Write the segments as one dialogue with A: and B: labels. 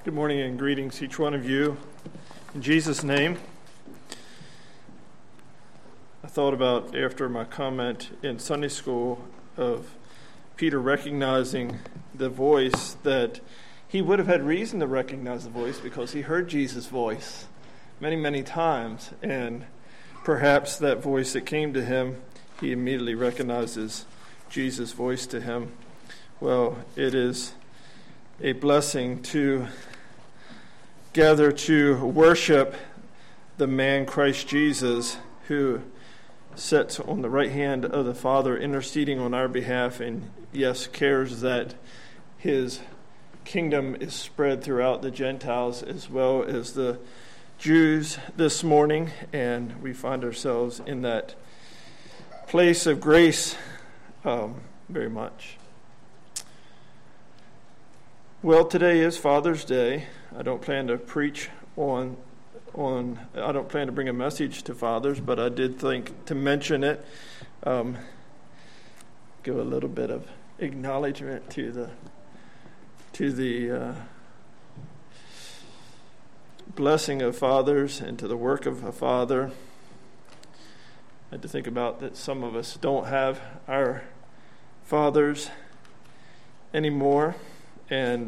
A: Good morning and greetings to each one of you. In Jesus' name, I thought about, after my comment in Sunday school, of Peter recognizing the voice, that he would have had reason to recognize the voice because he heard Jesus' voice many, many times. And perhaps that voice that came to him, he immediately recognizes Jesus' voice to him. Well, it is a blessing to gather to worship the man Christ Jesus, who sits on the right hand of the Father, interceding on our behalf, and yes, cares that his kingdom is spread throughout the Gentiles as well as the Jews this morning. And we find ourselves in that place of grace very much. Well, today is Father's Day. I don't plan to preach I don't plan to bring a message to fathers, but I did think to mention it, give a little bit of acknowledgement to the blessing of fathers and to the work of a father. I had to think about that some of us don't have our fathers anymore, and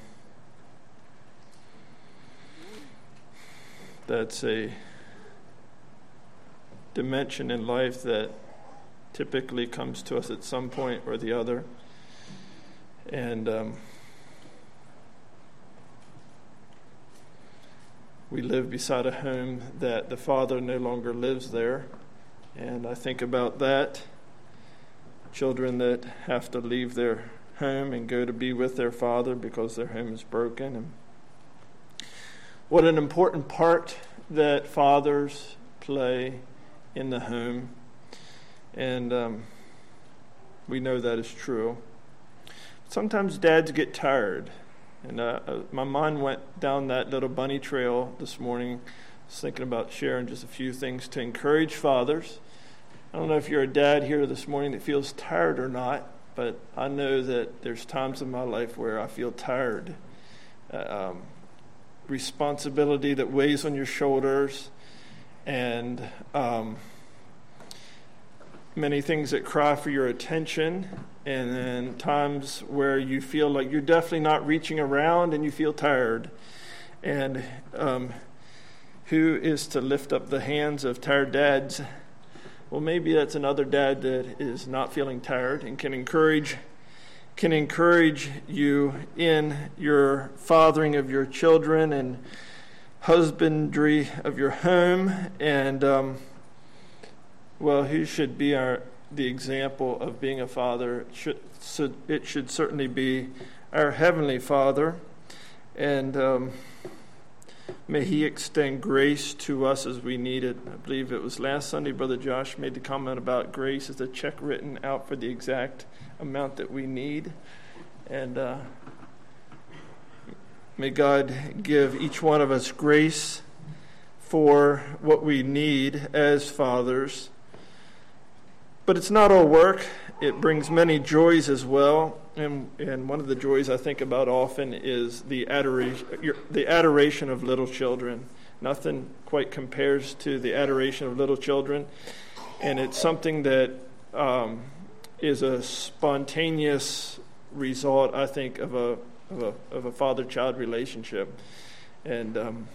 A: that's a dimension in life that typically comes to us at some point or the other. And we live beside a home that the father no longer lives there. And I think about that. Children that have to leave their home and go to be with their father because their home is broken. And what an important part that fathers play in the home. And we know that is true. Sometimes dads get tired. And my mind went down that little bunny trail this morning. I was thinking about sharing just a few things to encourage fathers. I don't know if you're a dad here this morning that feels tired or not, but I know that there's times in my life where I feel tired. Responsibility that weighs on your shoulders, and many things that cry for your attention, and then times where you feel like you're definitely not reaching around and you feel tired. And who is to lift up the hands of tired dads? Well, maybe that's another dad that is not feeling tired and can encourage you in your fathering of your children and husbandry of your home. And who should be the example of being a father? It should certainly be our Heavenly Father. And may He extend grace to us as we need it. I believe it was last Sunday Brother Josh made the comment about grace as a check written out for the exact amount that we need. And may God give each one of us grace for what we need as fathers. But it's not all work. It brings many joys as well. And one of the joys I think about often is the adoration of little children. Nothing quite compares to the adoration of little children. And it's something that is a spontaneous result, I think, of a father-child relationship. And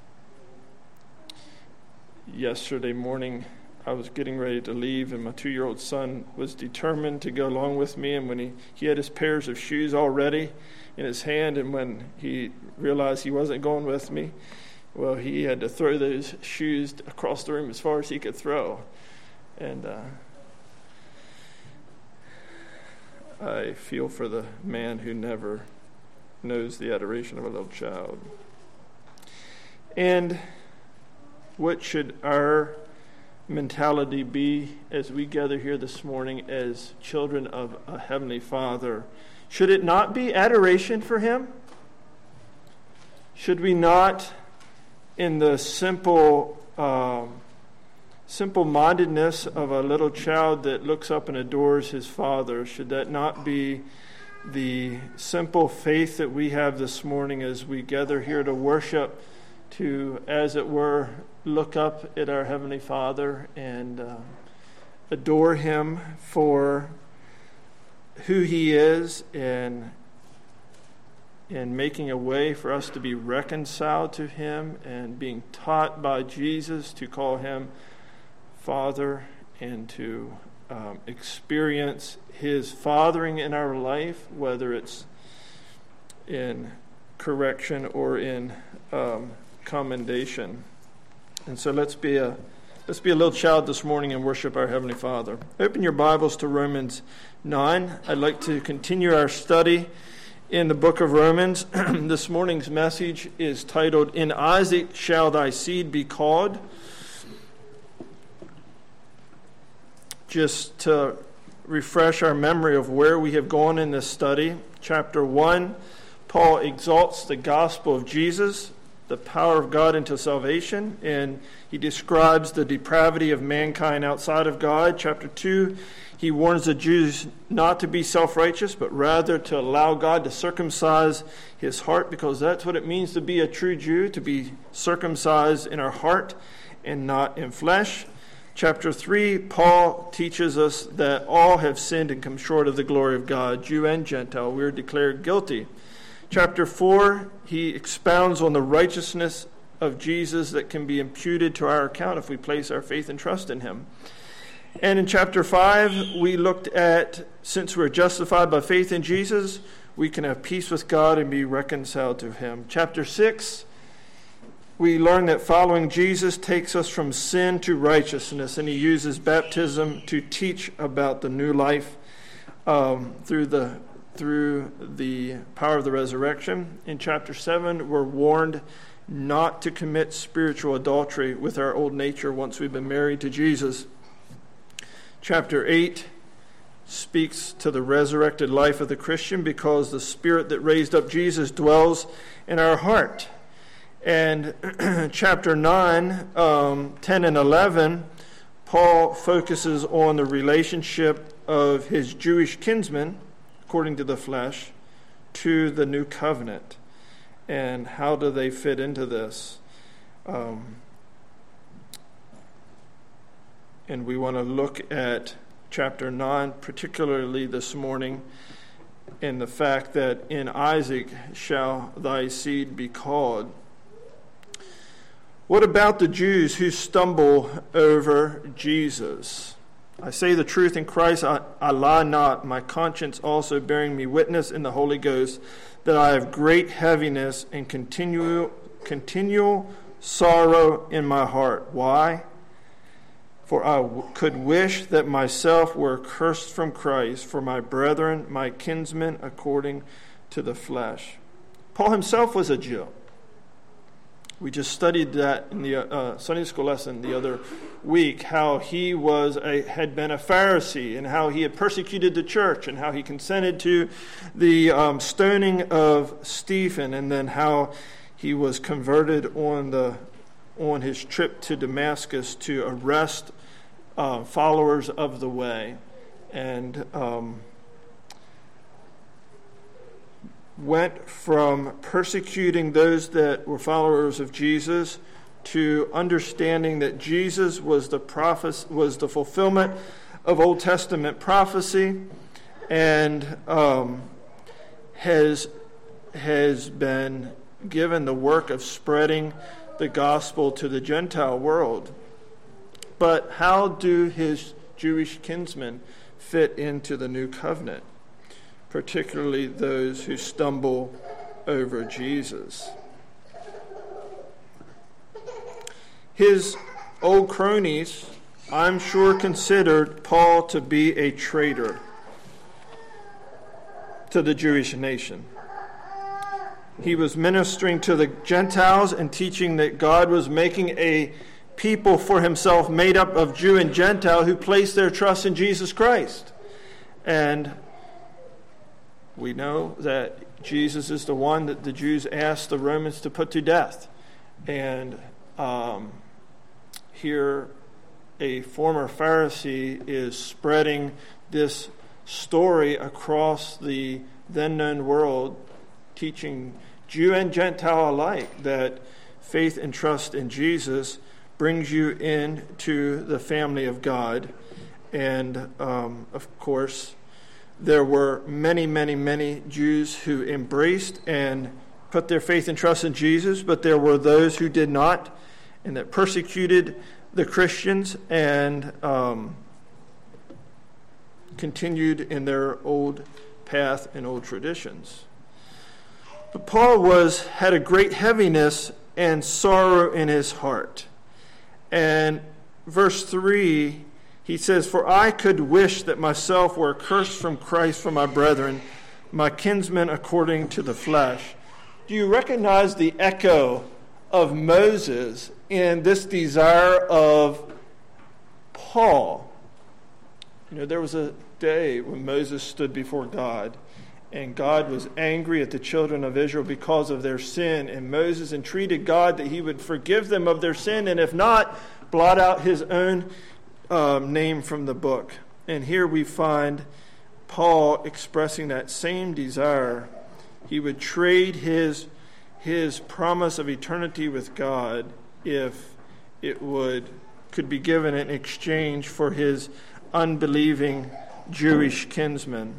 A: yesterday morning, I was getting ready to leave, and my 2-year-old son was determined to go along with me. And when he had his pairs of shoes already in his hand, and when he realized he wasn't going with me, well, he had to throw those shoes across the room as far as he could throw. And I feel for the man who never knows the adoration of a little child. And what should our mentality be as we gather here this morning as children of a Heavenly Father? Should it not be adoration for Him? Should we not, in the simple-mindedness of a little child that looks up and adores his father, should that not be the simple faith that we have this morning as we gather here to worship, to, as it were, look up at our Heavenly Father and adore Him for who He is and making a way for us to be reconciled to Him and being taught by Jesus to call Him Father and to experience His fathering in our life, whether it's in correction or in commendation. And so let's be a little child this morning and worship our Heavenly Father. Open your Bibles to Romans 9. I'd like to continue our study in the book of Romans. This morning's message is titled, "In Isaac Shall Thy Seed Be Called." Just to refresh our memory of where we have gone in this study. Chapter 1, Paul exalts the gospel of Jesus, the power of God into salvation, and he describes the depravity of mankind outside of God. Chapter 2, he warns the Jews not to be self-righteous, but rather to allow God to circumcise his heart, because that's what it means to be a true Jew, to be circumcised in our heart and not in flesh. Chapter 3, Paul teaches us that all have sinned and come short of the glory of God, Jew and Gentile. We are declared guilty. Chapter 4, he expounds on the righteousness of Jesus that can be imputed to our account if we place our faith and trust in Him. And in chapter 5, we looked at, since we're justified by faith in Jesus, we can have peace with God and be reconciled to Him. Chapter 6, we learn that following Jesus takes us from sin to righteousness, and he uses baptism to teach about the new life through the power of the resurrection. In chapter 7, we're warned not to commit spiritual adultery with our old nature once we've been married to Jesus. Chapter 8 speaks to the resurrected life of the Christian because the Spirit that raised up Jesus dwells in our heart. And chapter 9, 10 and 11, Paul focuses on the relationship of his Jewish kinsmen, according to the flesh, to the new covenant. And how do they fit into this? And we want to look at chapter 9, particularly this morning, in the fact that in Isaac shall thy seed be called. What about the Jews who stumble over Jesus? I say the truth in Christ, I lie not, my conscience also bearing me witness in the Holy Ghost, that I have great heaviness and continual sorrow in my heart. Why? For I could wish that myself were cursed from Christ for my brethren, my kinsmen, according to the flesh. Paul himself was a Jew. We just studied that in the Sunday school lesson the other week, how he had been a Pharisee and how he had persecuted the church and how he consented to the stoning of Stephen, and then how he was converted on his trip to Damascus to arrest followers of the way, and went from persecuting those that were followers of Jesus to understanding that Jesus was the fulfillment of Old Testament prophecy, and has been given the work of spreading the gospel to the Gentile world. But how do his Jewish kinsmen fit into the new covenant, particularly those who stumble over Jesus? His old cronies, I'm sure, considered Paul to be a traitor to the Jewish nation. He was ministering to the Gentiles and teaching that God was making a people for himself made up of Jew and Gentile who placed their trust in Jesus Christ. And we know that Jesus is the one that the Jews asked the Romans to put to death. And here a former Pharisee is spreading this story across the then known world, teaching Jew and Gentile alike that faith and trust in Jesus brings you into the family of God. And of course, there were many, many, many Jews who embraced and put their faith and trust in Jesus, but there were those who did not and that persecuted the Christians and continued in their old path and old traditions. But Paul had a great heaviness and sorrow in his heart. And verse 3, he says, "For I could wish that myself were accursed from Christ for my brethren, my kinsmen according to the flesh." Do you recognize the echo of Moses in this desire of Paul? You know, there was a day when Moses stood before God, and God was angry at the children of Israel because of their sin, and Moses entreated God that he would forgive them of their sin, and if not, blot out his own name from the book. And here we find Paul expressing that same desire. He would trade his promise of eternity with God if it could be given in exchange for his unbelieving Jewish kinsmen.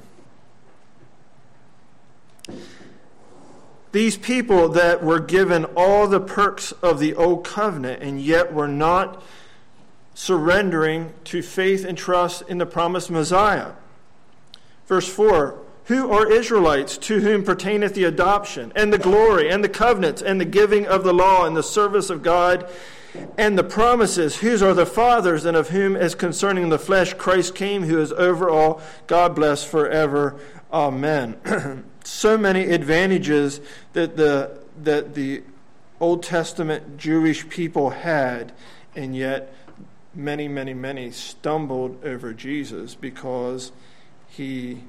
A: These people that were given all the perks of the old covenant and yet were not surrendering to faith and trust in the promised Messiah. Verse 4, "Who are Israelites, to whom pertaineth the adoption, and the glory, and the covenants, and the giving of the law, and the service of God, and the promises, whose are the fathers, and of whom, as concerning the flesh, Christ came, who is over all, God bless forever. Amen." So many advantages that the Old Testament Jewish people had, and yet many, many, many stumbled over Jesus because he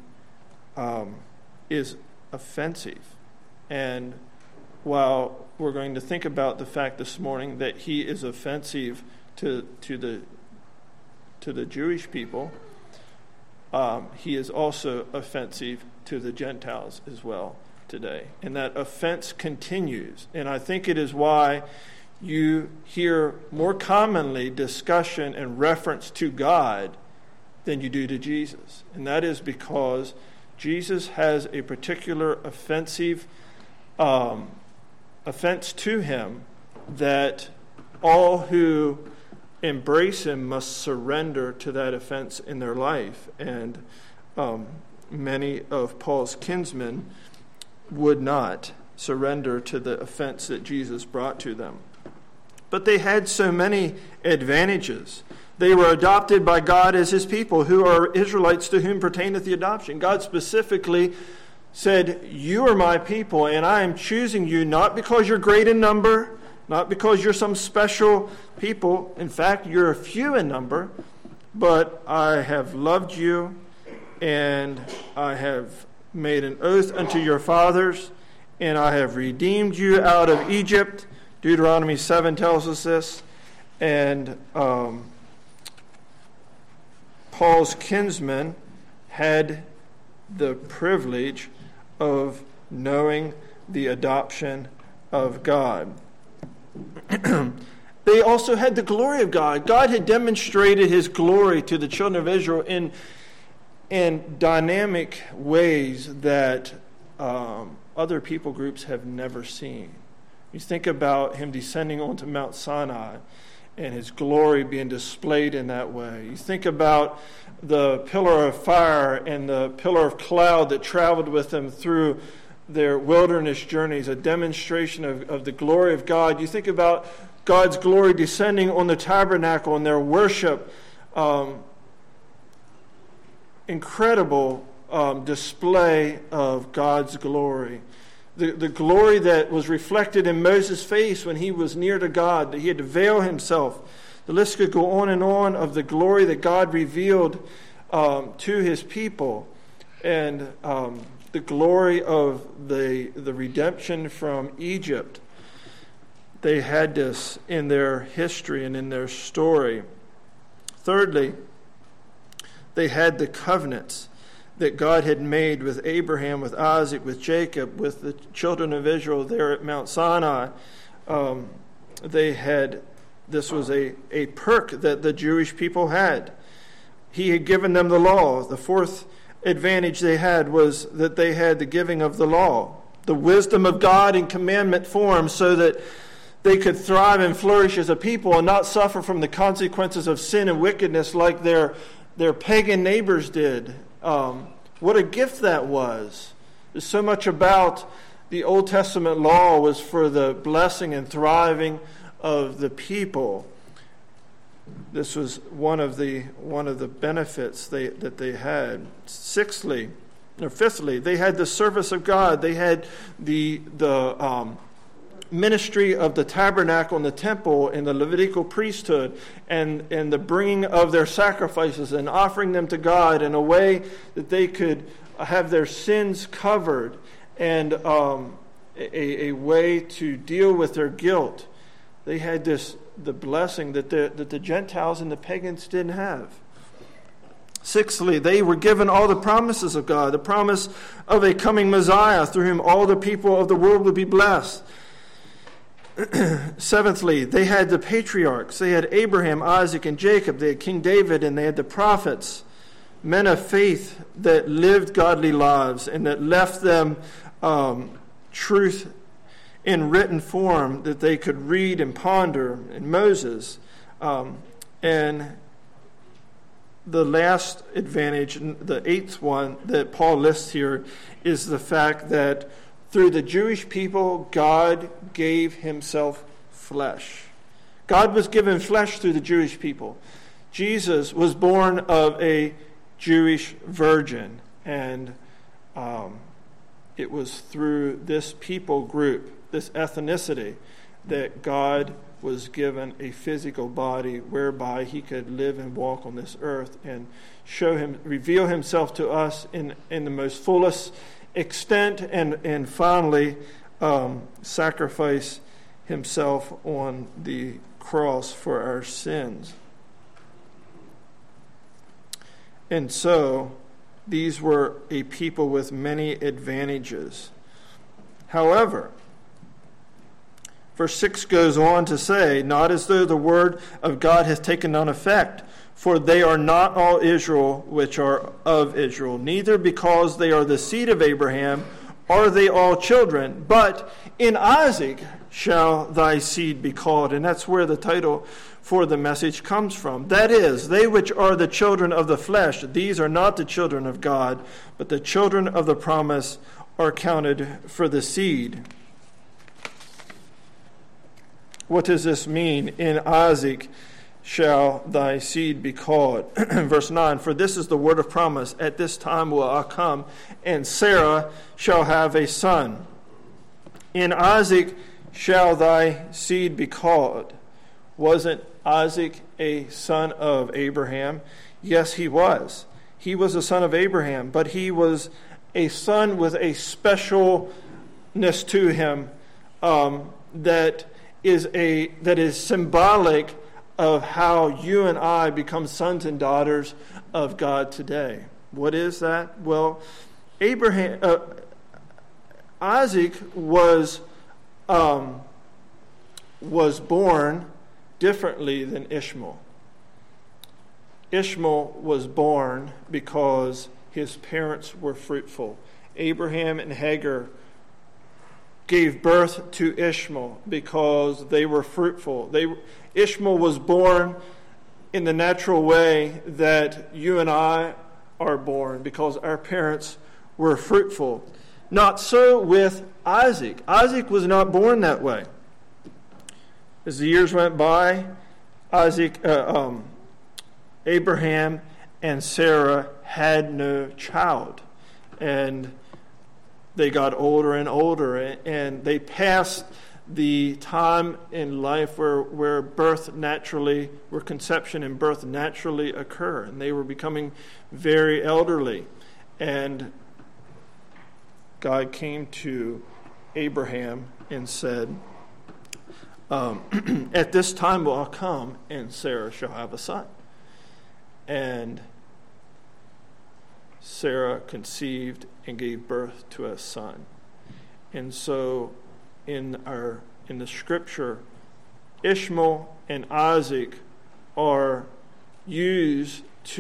A: is offensive. And while we're going to think about the fact this morning that he is offensive to the Jewish people, he is also offensive to the Gentiles as well today. And that offense continues. And I think it is why you hear more commonly discussion and reference to God than you do to Jesus. And that is because Jesus has a particular offense to him that all who embrace him must surrender to that offense in their life. And many of Paul's kinsmen would not surrender to the offense that Jesus brought to them. But they had so many advantages. They were adopted by God as his people, who are Israelites to whom pertaineth the adoption. God specifically said, "You are my people, and I am choosing you not because you're great in number, not because you're some special people. In fact, you're few in number, but I have loved you, and I have made an oath unto your fathers, and I have redeemed you out of Egypt." Deuteronomy 7 tells us this. And Paul's kinsmen had the privilege of knowing the adoption of God. They also had the glory of God. God had demonstrated his glory to the children of Israel in dynamic ways that other people groups have never seen. You think about him descending onto Mount Sinai and his glory being displayed in that way. You think about the pillar of fire and the pillar of cloud that traveled with them through their wilderness journeys, a demonstration of the glory of God. You think about God's glory descending on the tabernacle and their worship. Incredible display of God's glory. The glory that was reflected in Moses' face when he was near to God, that he had to veil himself. The list could go on and on of the glory that God revealed to his people. And the glory of the redemption from Egypt. They had this in their history and in their story. Thirdly, they had the covenants that God had made with Abraham, with Isaac, with Jacob, with the children of Israel there at Mount Sinai. This was a perk that the Jewish people had. He had given them the law. The fourth advantage they had was that they had the giving of the law, the wisdom of God in commandment form, so that they could thrive and flourish as a people and not suffer from the consequences of sin and wickedness like their pagan neighbors did. What a gift that was. There's so much about the Old Testament law was for the blessing and thriving of the people. This was one of the benefits that they had. Fifthly, they had the service of God. They had the ministry of the tabernacle and the temple and the Levitical priesthood and the bringing of their sacrifices and offering them to God in a way that they could have their sins covered and a way to deal with their guilt. They had the blessing that the Gentiles and the pagans didn't have. Sixthly, they were given all the promises of God, the promise of a coming Messiah through whom all the people of the world would be blessed. Seventhly, they had the patriarchs. They had Abraham, Isaac, and Jacob. They had King David, and they had the prophets, men of faith that lived godly lives and that left them truth in written form that they could read and ponder, and Moses. And the last advantage, the eighth one that Paul lists here, is the fact that through the Jewish people, God gave himself flesh. God was given flesh through the Jewish people. Jesus was born of a Jewish virgin, and it was through this people group, this ethnicity, that God was given a physical body whereby he could live and walk on this earth and reveal himself to us in the most fullest extent, and finally sacrifice himself on the cross for our sins. And so these were a people with many advantages. However, verse 6 goes on to say, not as though the word of God hath taken none effect, for they are not all Israel which are of Israel, neither because they are the seed of Abraham are they all children, but in Isaac shall thy seed be called. And that's where the title for the message comes from. That is, they which are the children of the flesh, these are not the children of God, but the children of the promise are counted for the seed. What does this mean? In Isaac shall thy seed be called. Verse 9, for this is the word of promise. At this time will I come, and Sarah shall have a son. In Isaac shall thy seed be called. Wasn't Isaac a son of Abraham? Yes, he was. He was a son of Abraham, but he was a son with a specialness to him that is symbolic of how you and I become sons and daughters of God today. What is that? Well, Isaac was born differently than Ishmael. Ishmael was born because his parents were fruitful. Abraham and Hagar gave birth to Ishmael because they were fruitful. Ishmael was born in the natural way that you and I are born because our parents were fruitful. Not so with Isaac. Isaac was not born that way. As the years went by, Abraham and Sarah had no child, and they got older and older, and they passed the time in life where conception and birth naturally occur, and they were becoming very elderly. And God came to Abraham and said, at this time will I come, and Sarah shall have a son. And Sarah conceived and gave birth to a son. And so in the scripture, Ishmael and Isaac are used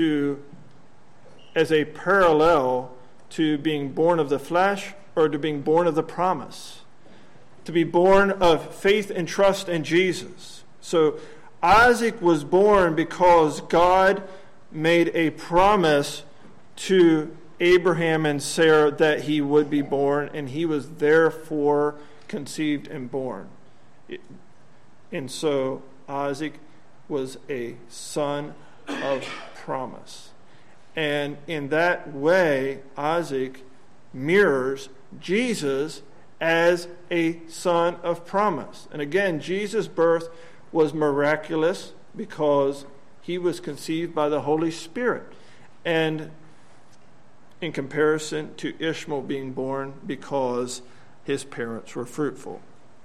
A: as a parallel to being born of the flesh or to being born of the promise, to be born of faith and trust in Jesus. So Isaac was born because God made a promise to Abraham and Sarah that he would be born, and he was therefore conceived and born. And so Isaac was a son of promise. And in that way, Isaac mirrors Jesus as a son of promise. And again, Jesus' birth was miraculous because he was conceived by the Holy Spirit. And in comparison to Ishmael being born because his parents were fruitful.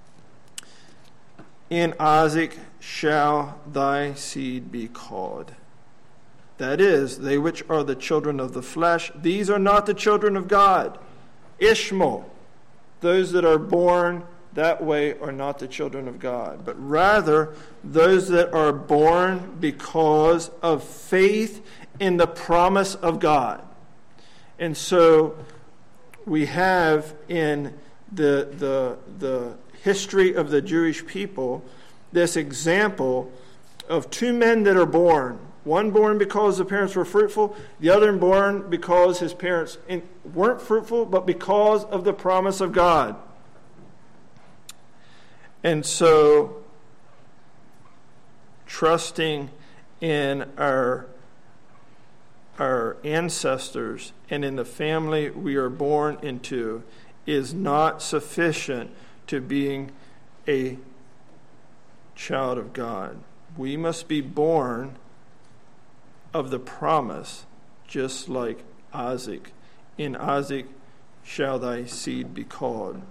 A: In Isaac shall thy seed be called. That is, they which are the children of the flesh, these are not the children of God. Ishmael, those that are born that way are not the children of God, but rather those that are born because of faith in the promise of God. And so we have in the history of the Jewish people this example of two men that are born. One born because the parents were fruitful, the other born because his parents weren't fruitful, but because of the promise of God. And so, trusting in our ancestors and in the family we are born into is not sufficient to being a child of God. We must be born of the promise, just like Isaac. In Isaac shall thy seed be called.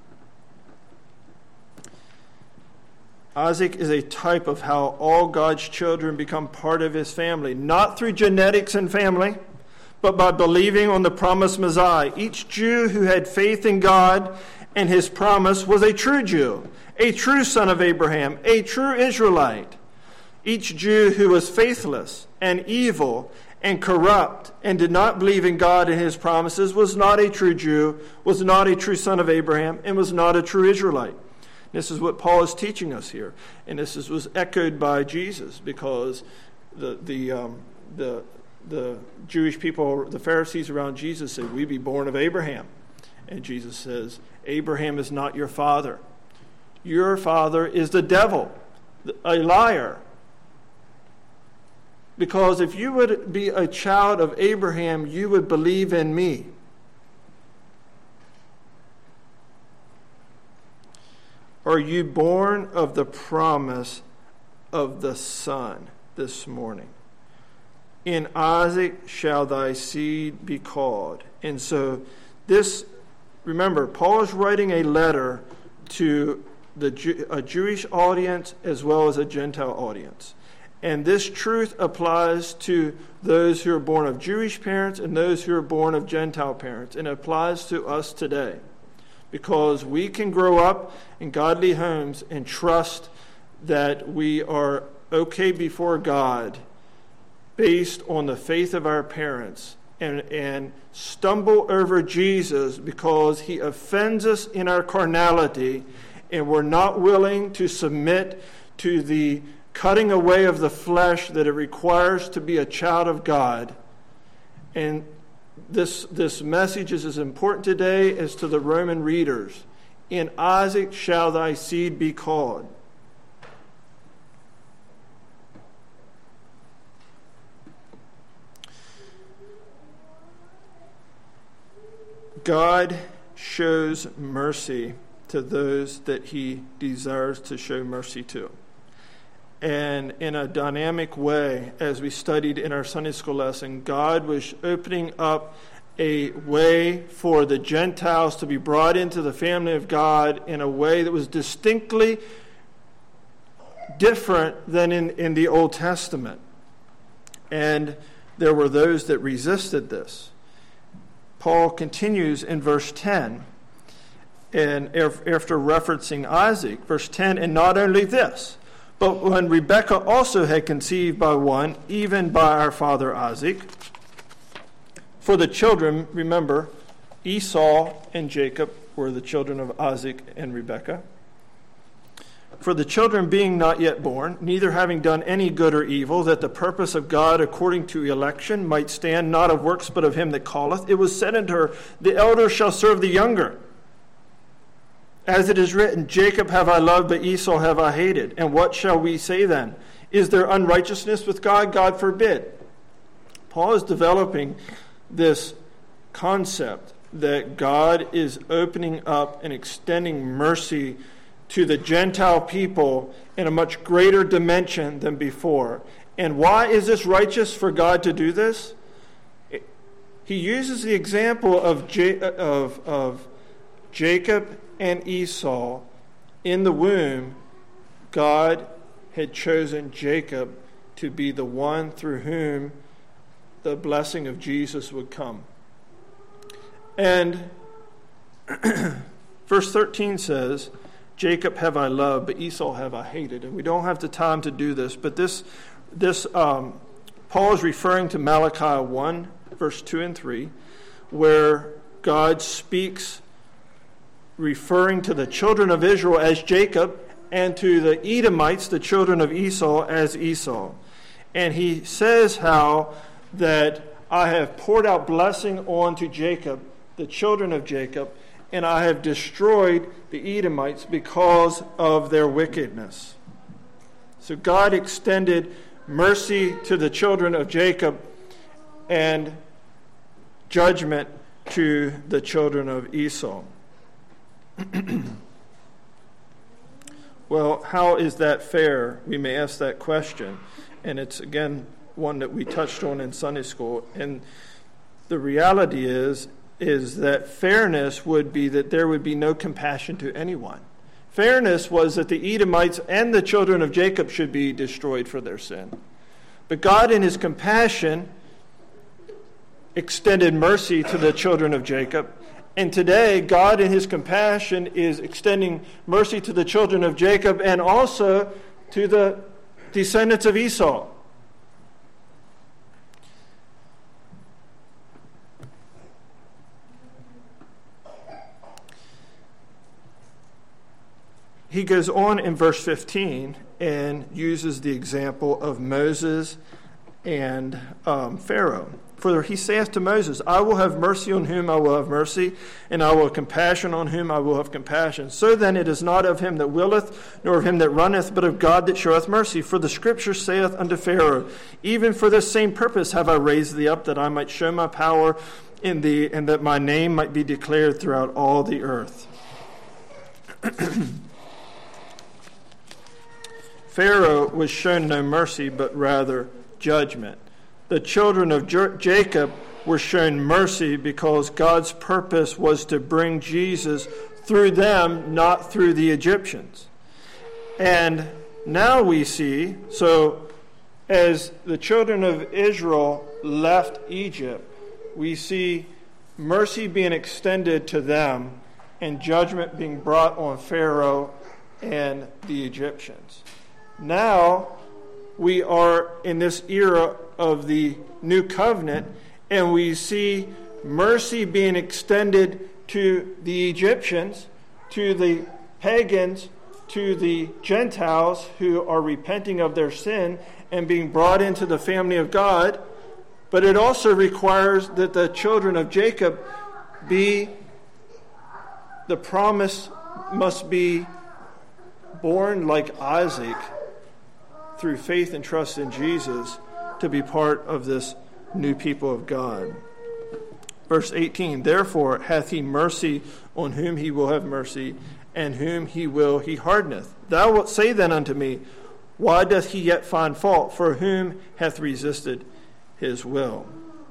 A: Isaac is a type of how all God's children become part of his family, not through genetics and family, but by believing on the promised Messiah. Each Jew who had faith in God and his promise was a true Jew, a true son of Abraham, a true Israelite. Each Jew who was faithless and evil and corrupt and did not believe in God and his promises was not a true Jew, was not a true son of Abraham, and was not a true Israelite. This is what Paul is teaching us here, and this was echoed by Jesus, because the Jewish people, the Pharisees around Jesus, said, "We be born of Abraham," and Jesus says, "Abraham is not your father. Your father is the devil, a liar. Because if you would be a child of Abraham, you would believe in me." Are you born of the promise of the Son this morning? In Isaac shall thy seed be called. And so remember, Paul is writing a letter to a Jewish audience as well as a Gentile audience. And this truth applies to those who are born of Jewish parents and those who are born of Gentile parents. And it applies to us today. Because we can grow up in godly homes and trust that we are okay before God based on the faith of our parents, and stumble over Jesus because he offends us in our carnality, and we're not willing to submit to the cutting away of the flesh that it requires to be a child of God. And this message is as important today as to the Roman readers. In Isaac shall thy seed be called. God shows mercy to those that he desires to show mercy to. And in a dynamic way, as we studied in our Sunday school lesson, God was opening up a way for the Gentiles to be brought into the family of God in a way that was distinctly different than in the Old Testament. And there were those that resisted this. Paul continues in verse 10, and after referencing Isaac, verse 10, and not only this, but when Rebekah also had conceived by one, even by our father Isaac, for the children, remember, Esau and Jacob were the children of Isaac and Rebekah. For the children being not yet born, neither having done any good or evil, that the purpose of God according to election might stand, not of works but of him that calleth, it was said unto her, the elder shall serve the younger. As it is written, Jacob have I loved, but Esau have I hated. And what shall we say then? Is there unrighteousness with God? God forbid. Paul is developing this concept that God is opening up and extending mercy to the Gentile people in a much greater dimension than before. And why is this righteous for God to do this? He uses the example of Jacob and Esau. In the womb, God had chosen Jacob to be the one through whom the blessing of Jesus would come. And verse 13 says, Jacob have I loved, but Esau have I hated. And we don't have the time to do this, but this Paul is referring to Malachi 1, verse 2 and 3, where God speaks referring to the children of Israel as Jacob and to the Edomites, the children of Esau, as Esau. And he says how that I have poured out blessing onto Jacob, the children of Jacob, and I have destroyed the Edomites because of their wickedness. So God extended mercy to the children of Jacob and judgment to the children of Esau. Well, how is that fair? We may ask that question. And it's, again, one that we touched on in Sunday school. And the reality is that fairness would be that there would be no compassion to anyone. Fairness was that the Edomites and the children of Jacob should be destroyed for their sin. But God, in his compassion, extended mercy to the children of Jacob. And today, God in his compassion is extending mercy to the children of Jacob and also to the descendants of Esau. He goes on in verse 15 and uses the example of Moses and Pharaoh. For he saith to Moses, I will have mercy on whom I will have mercy, and I will have compassion on whom I will have compassion. So then it is not of him that willeth, nor of him that runneth, but of God that showeth mercy. For the scripture saith unto Pharaoh, even for this same purpose have I raised thee up, that I might show my power in thee, and that my name might be declared throughout all the earth. Pharaoh was shown no mercy, but rather judgment. The children of Jacob were shown mercy because God's purpose was to bring Jesus through them, not through the Egyptians. And now we see, so as the children of Israel left Egypt, we see mercy being extended to them and judgment being brought on Pharaoh and the Egyptians. Now we are in this era of the new covenant, and we see mercy being extended to the Egyptians, to the pagans, to the Gentiles who are repenting of their sin and being brought into the family of God. But it also requires that the children of Jacob the promise must be born like Isaac through faith and trust in Jesus to be part of this new people of God. Verse 18, therefore hath he mercy on whom he will have mercy, and whom he will he hardeneth. Thou wilt say then unto me, why doth he yet find fault? For whom hath resisted his will?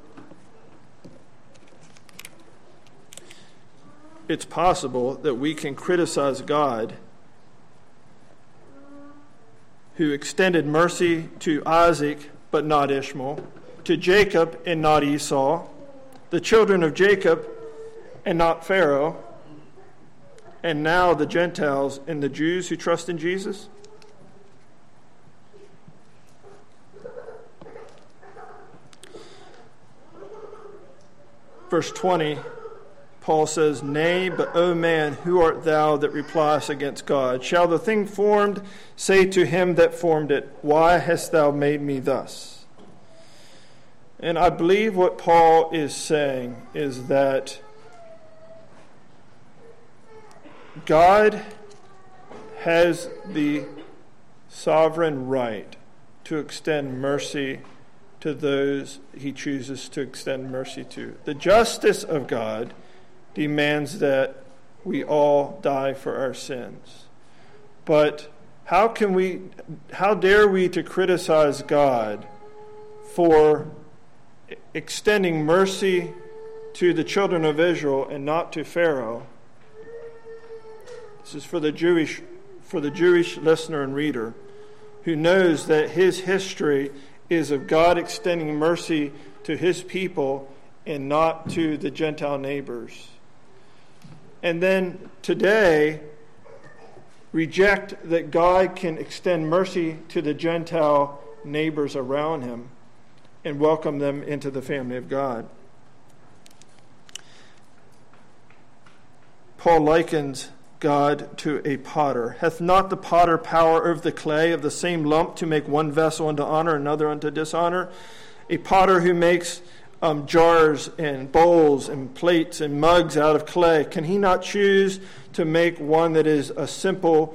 A: It's possible that we can criticize God, who extended mercy to Isaac but not Ishmael, to Jacob and not Esau, the children of Jacob and not Pharaoh, and now the Gentiles and the Jews who trust in Jesus? Verse 20, Paul says, "Nay, but, O man, who art thou that repliest against God? Shall the thing formed say to him that formed it, Why hast thou made me thus?" And I believe what Paul is saying is that God has the sovereign right to extend mercy to those he chooses to extend mercy to. The justice of God demands that we all die for our sins. But how dare we to criticize God for extending mercy to the children of Israel and not to Pharaoh? This is for the Jewish listener and reader who knows that his history is of God extending mercy to his people and not to the Gentile neighbors. And then today, reject that God can extend mercy to the Gentile neighbors around him and welcome them into the family of God. Paul likens God to a potter. Hath not the potter power over the clay of the same lump to make one vessel unto honor, another unto dishonor? A potter who makes jars and bowls and plates and mugs out of clay, can he not choose to make one that is a simple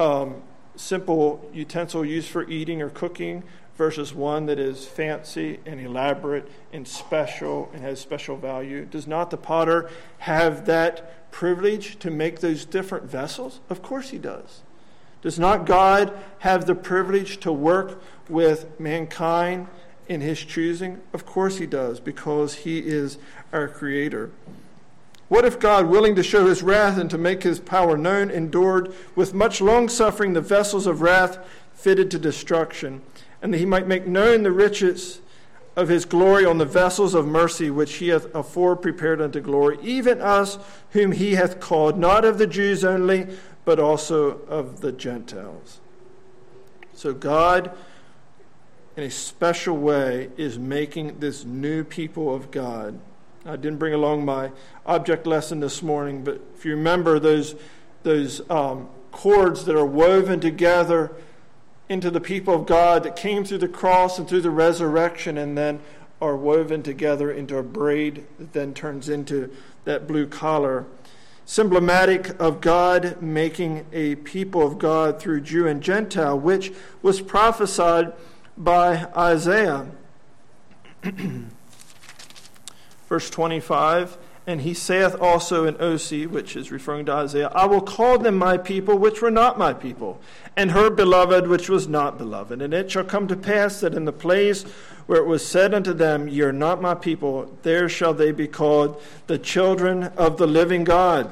A: utensil used for eating or cooking versus one that is fancy and elaborate and special and has special value? Does not the potter have that privilege to make those different vessels? Of course he does. Does not God have the privilege to work with mankind in his choosing? Of course he does, because he is our creator. What if God, willing to show his wrath and to make his power known, endured with much long-suffering the vessels of wrath fitted to destruction, and that he might make known the riches of his glory on the vessels of mercy which he hath afore prepared unto glory, even us whom he hath called, not of the Jews only, but also of the Gentiles. So God, in a special way, is making this new people of God. I didn't bring along my object lesson this morning, but if you remember those cords that are woven together into the people of God that came through the cross and through the resurrection and then are woven together into a braid that then turns into that blue collar. Symbolic of God making a people of God through Jew and Gentile, which was prophesied by Isaiah. Verse 25, "And he saith also in Osee," which is referring to Isaiah, "I will call them my people, which were not my people, and her beloved, which was not beloved. And it shall come to pass that in the place where it was said unto them, Ye are not my people, there shall they be called the children of the living God."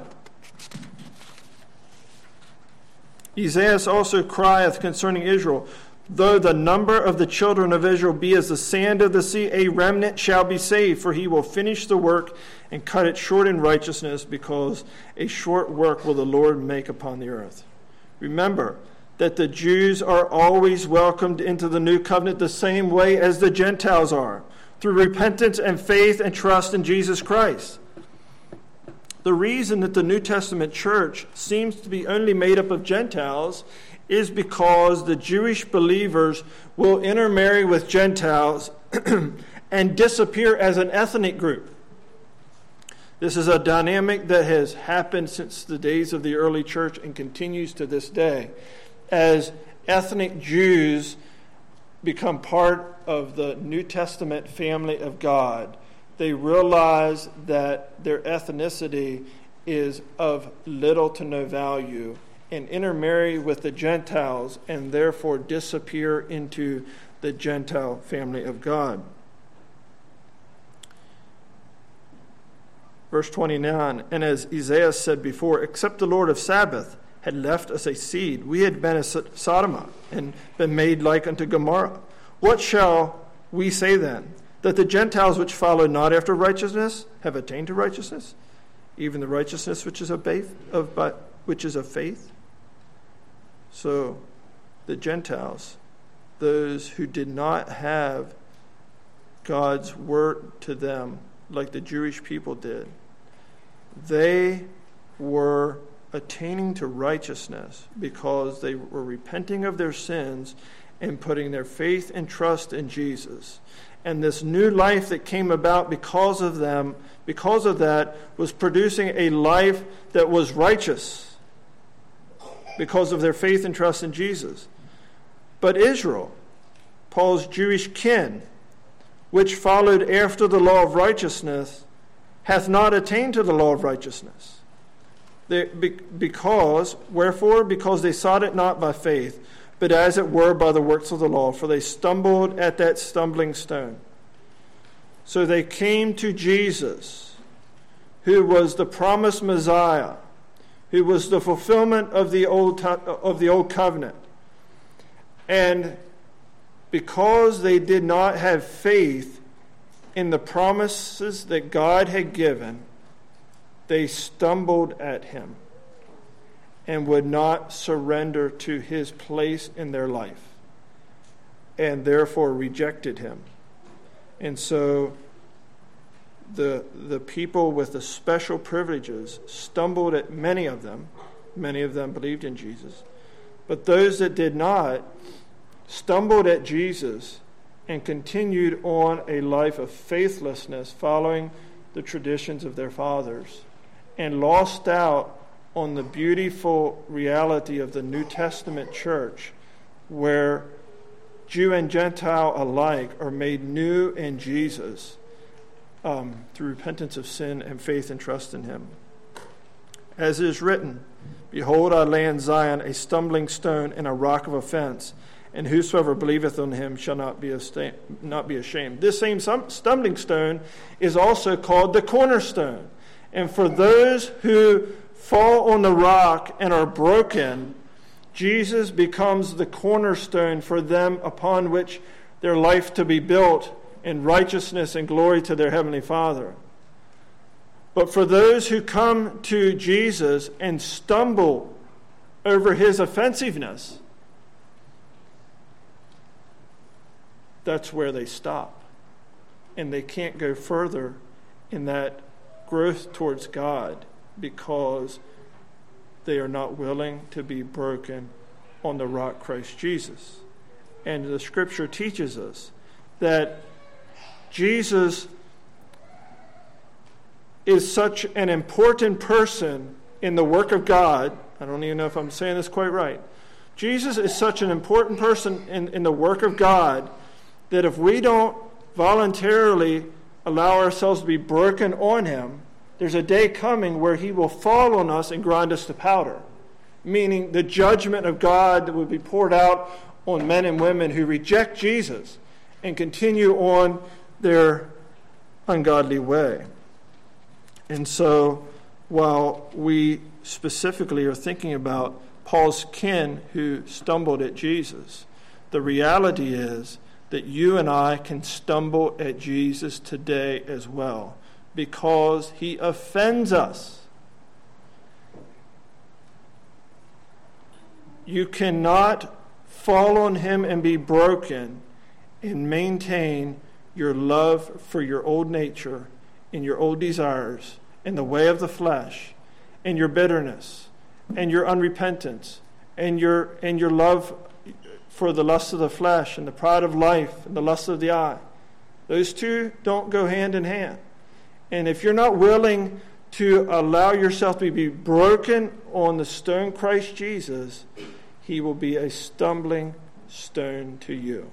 A: Isaiah also crieth concerning Israel, "Though the number of the children of Israel be as the sand of the sea, a remnant shall be saved, for he will finish the work and cut it short in righteousness, because a short work will the Lord make upon the earth." Remember that the Jews are always welcomed into the new covenant the same way as the Gentiles are, through repentance and faith and trust in Jesus Christ. The reason that the New Testament church seems to be only made up of Gentiles is because the Jewish believers will intermarry with Gentiles and disappear as an ethnic group. This is a dynamic that has happened since the days of the early church and continues to this day. As ethnic Jews become part of the New Testament family of God, they realize that their ethnicity is of little to no value and intermarry with the Gentiles and therefore disappear into the Gentile family of God. Verse 29, "And as Isaiah said before, except the Lord of Sabaoth had left us a seed, we had been as Sodom and been made like unto Gomorrah. What shall we say then? that the Gentiles which follow not after righteousness have attained to righteousness, even the righteousness which is of faith. So the Gentiles, those who did not have God's word to them like the Jewish people did, they were attaining to righteousness because they were repenting of their sins and putting their faith and trust in Jesus. And this new life that came about because of that, was producing a life that was righteous because of their faith and trust in Jesus. But Israel, Paul's Jewish kin, which followed after the law of righteousness, hath not attained to the law of righteousness. Because they sought it not by faith, but as it were by the works of the law, for they stumbled at that stumbling stone. So they came to Jesus, who was the promised Messiah, who was the fulfillment of the old covenant. And because they did not have faith in the promises that God had given, they stumbled at him and would not surrender to his place in their life, and therefore rejected him. And so the people with the special privileges stumbled at many of them. Many of them believed in Jesus. But those that did not stumbled at Jesus and continued on a life of faithlessness, following the traditions of their fathers, and lost out on the beautiful reality of the New Testament church, where Jew and Gentile alike are made new in Jesus through repentance of sin and faith and trust in him. As it is written, "Behold, I lay in Zion a stumbling stone and a rock of offense, and whosoever believeth on him shall not be ashamed." This same stumbling stone is also called the cornerstone. And for those who fall on the rock and are broken, Jesus becomes the cornerstone for them, upon which their life to be built in righteousness and glory to their Heavenly Father. But for those who come to Jesus and stumble over his offensiveness, that's where they stop. And they can't go further in that growth towards God, because they are not willing to be broken on the rock Christ Jesus. And the scripture teaches us that Jesus is such an important person in the work of God. I don't even know if I'm saying this quite right. Jesus is such an important person in the work of God that if we don't voluntarily allow ourselves to be broken on him, there's a day coming where he will fall on us and grind us to powder, meaning the judgment of God that will be poured out on men and women who reject Jesus and continue on their ungodly way. And so, while we specifically are thinking about Paul's kin who stumbled at Jesus, the reality is that you and I can stumble at Jesus today as well, because he offends us. You cannot fall on him and be broken and maintain your love for your old nature and your old desires and the way of the flesh and your bitterness and your unrepentance and your love for the lust of the flesh and the pride of life and the lust of the eye. Those two don't go hand in hand. And if you're not willing to allow yourself to be broken on the stone Christ Jesus, he will be a stumbling stone to you.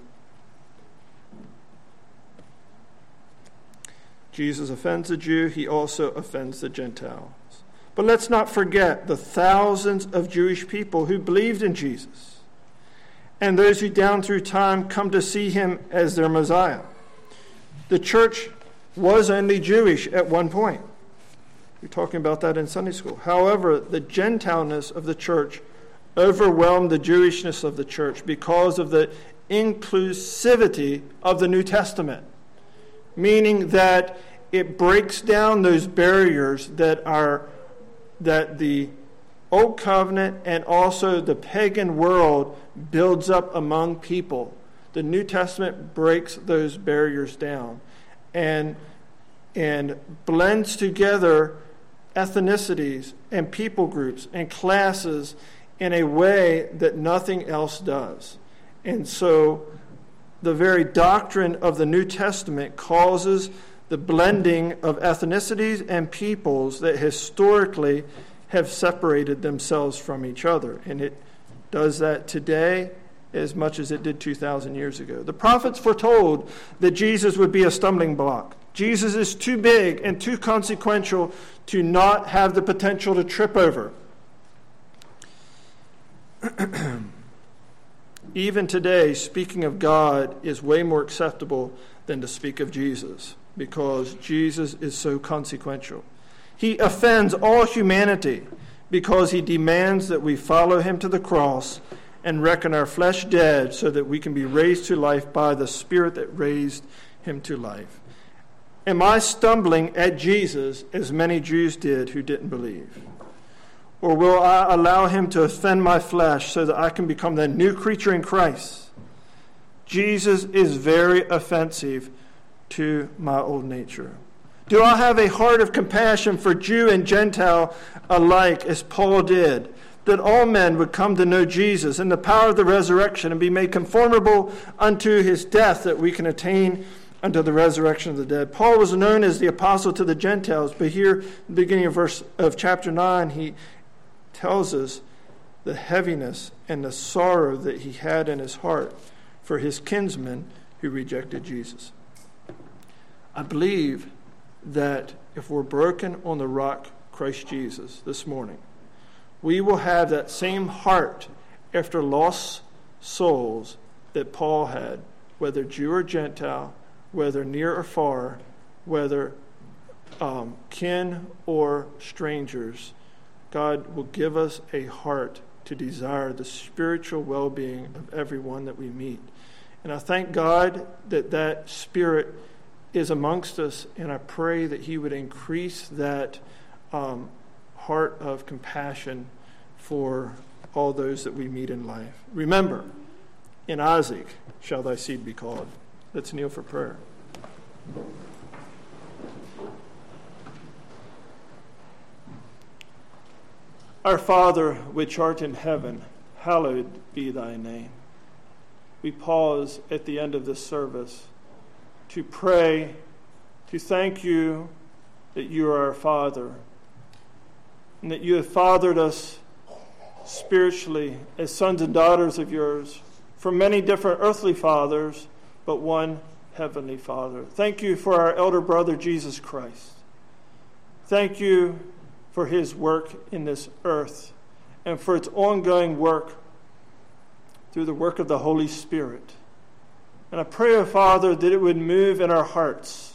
A: Jesus offends the Jew, he also offends the Gentiles. But let's not forget the thousands of Jewish people who believed in Jesus, and those who down through time come to see him as their Messiah. The church was only Jewish at one point. We're talking about that in Sunday school. However, the Gentileness of the church overwhelmed the Jewishness of the church because of the inclusivity of the New Testament. meaning that it breaks down those barriers that the Old Covenant and also the pagan world builds up among people. The New Testament breaks those barriers down and blends together ethnicities and people groups and classes in a way that nothing else does. And so the very doctrine of the New Testament causes the blending of ethnicities and peoples that historically have separated themselves from each other. And it does that today as much as it did 2,000 years ago. The prophets foretold that Jesus would be a stumbling block. Jesus is too big and too consequential to not have the potential to trip over. Even today, speaking of God is way more acceptable than to speak of Jesus, because Jesus is so consequential. He offends all humanity because he demands that we follow him to the cross and reckon our flesh dead so that we can be raised to life by the Spirit that raised him to life. Am I stumbling at Jesus as many Jews did who didn't believe? Or will I allow him to offend my flesh so that I can become the new creature in Christ? Jesus is very offensive to my old nature. Do I have a heart of compassion for Jew and Gentile alike, as Paul did, that all men would come to know Jesus and the power of the resurrection and be made conformable unto his death, that we can attain unto the resurrection of the dead? Paul was known as the apostle to the Gentiles, but here, the beginning of chapter 9, he tells us the heaviness and the sorrow that he had in his heart for his kinsmen who rejected Jesus. I believe that if we're broken on the rock, Christ Jesus, this morning, we will have that same heart after lost souls that Paul had, whether Jew or Gentile, whether near or far, whether kin or strangers. God will give us a heart to desire the spiritual well-being of everyone that we meet. And I thank God that that spirit is amongst us, and I pray that he would increase that heart of compassion for all those that we meet in life. Remember, in Isaac shall thy seed be called. Let's kneel for prayer. Our Father, which art in heaven, hallowed be thy name. We pause at the end of this service to pray, to thank you that you are our Father, and that you have fathered us spiritually as sons and daughters of yours from many different earthly fathers, but one heavenly Father. Thank you for our elder brother, Jesus Christ. Thank you for his work in this earth and for its ongoing work through the work of the Holy Spirit. And I pray, O Father, that it would move in our hearts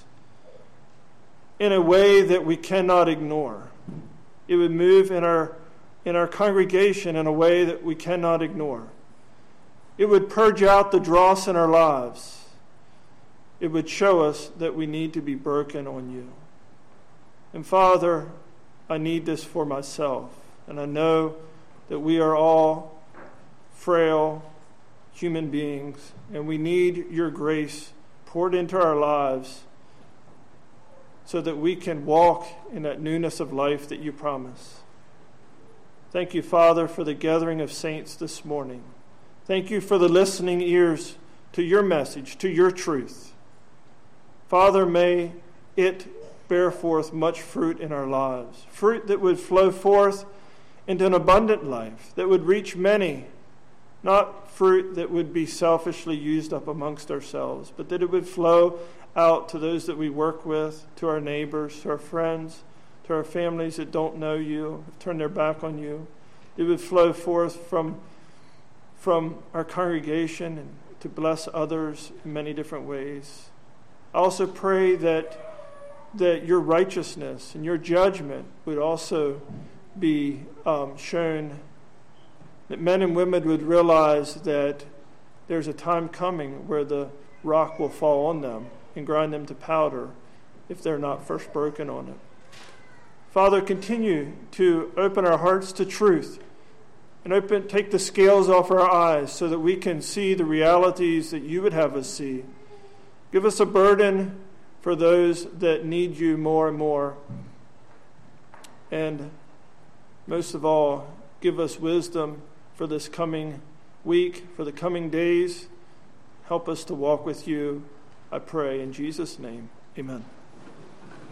A: in a way that we cannot ignore. It would move in our congregation in a way that we cannot ignore. It would purge out the dross in our lives. It would show us that we need to be broken on you. And Father, I need this for myself. And I know that we are all frail human beings, and we need your grace poured into our lives so that we can walk in that newness of life that you promise. Thank you, Father, for the gathering of saints this morning. Thank you for the listening ears to your message, to your truth. Father, may it bear forth much fruit in our lives, fruit that would flow forth into an abundant life, that would reach many, not fruit that would be selfishly used up amongst ourselves, but that it would flow out to those that we work with, to our neighbors, to our friends, to our families that don't know you, have turned their back on you. It would flow forth from our congregation and to bless others in many different ways. I also pray that your righteousness and your judgment would also be shown, that men and women would realize that there's a time coming where the rock will fall on them and grind them to powder if they're not first broken on it. Father, continue to open our hearts to truth and take the scales off our eyes so that we can see the realities that you would have us see. Give us a burden for those that need you more and more. And most of all, give us wisdom for this coming week, for the coming days. Help us to walk with you, I pray, in Jesus' name. Amen.